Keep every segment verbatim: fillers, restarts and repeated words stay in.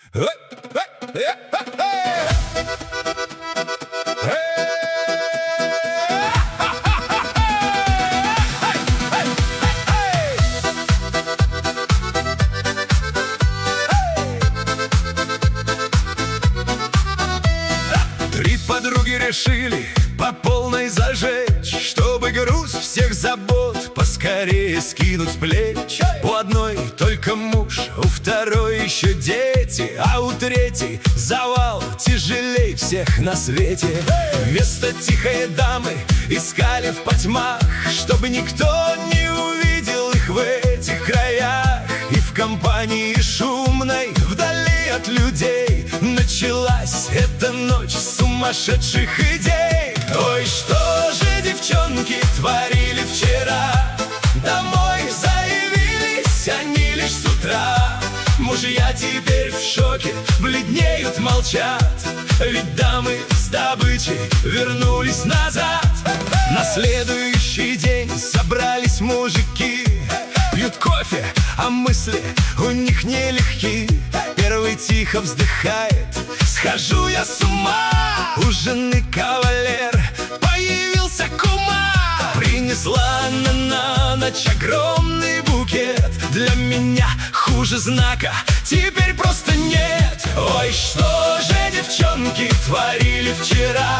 Три подруги решили по полной зажечь, чтобы груз всех забот поскорее скинуть с плеч. У одной только муж, у второй еще дети, а у третьей завал тяжелей всех на свете. Вместо тихой дамы искали в потьмах, чтобы никто не увидел их в этих краях. И в компании шумной, вдали от людей, началась эта ночь сумасшедших идей. Ой, что же девчонки творили вчера? Домой заявились они лишь с утра. Мужья теперь в шоке, бледнеют, молчат, ведь дамы с добычей вернулись назад. На следующий день собрались мужики, пьют кофе, а мысли у них нелегки. Первый тихо вздыхает: схожу я с ума. У жены кавалер появился кума, принесла она на ночь огромный букет. Для меня хуже знака теперь просто нет. Ой, что же девчонки творили вчера?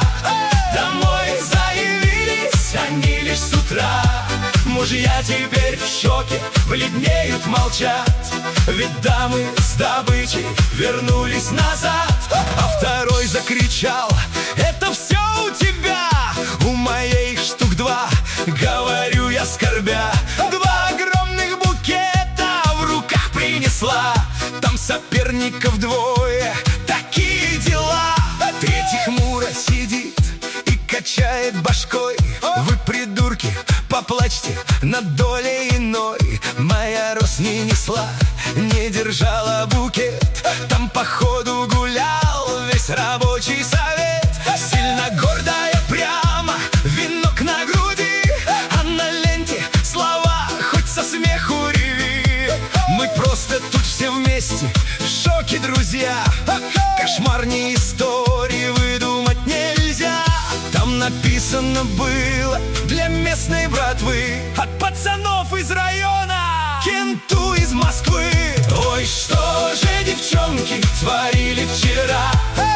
Домой заявились они лишь с утра. Мужья теперь в шоке, бледнеют, молчат, ведь дамы с добычей вернулись назад. А второй закричал: это все у тебя, у моей штук два, говорю я скорбя. Два огромных букета в руках принесла, там соперников двое, такие дела. Третий хмуро сидит и качает башкой: вы, придурки, поплачьте над долей иной. Моя Рос не несла, не держала букет, там походу гулял весь рабочий совет. Сильно гордая прямо, венок на груди, а на ленте слова хоть со смеху реви. Мы просто тут все вместе в шоке, друзья. Кошмарнее истории выдумать нельзя. Там написано было для местной братвы, от пацанов из района, кенту из Москвы. Ой, что же девчонки творили вчера?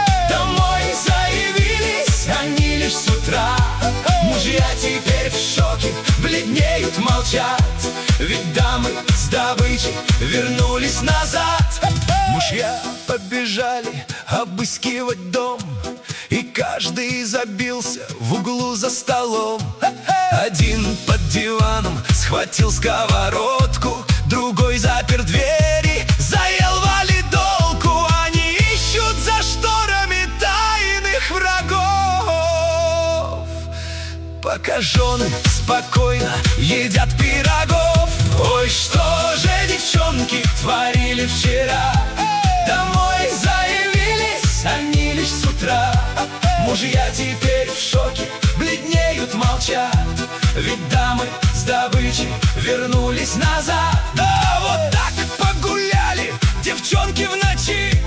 Домой заявились они лишь с утра. Мужья теперь в шоке, бледнеют, молчат, ведь дамы с добычей вернулись назад. Мужья побежали обыскивать дом, и каждый забился в углу за столом. Один под диваном схватил сковородку, другой запер двери, заел валидолку. Они ищут за шторами тайных врагов, пока жены спокойно едят пирогов. Ой, что же девчонки творили вчера? Домой заявились они лишь с утра. Мужья теперь в шоке, бледнеют, молчат, ведь дамы с добычей вернулись назад. Да, вот так погуляли девчонки в ночи,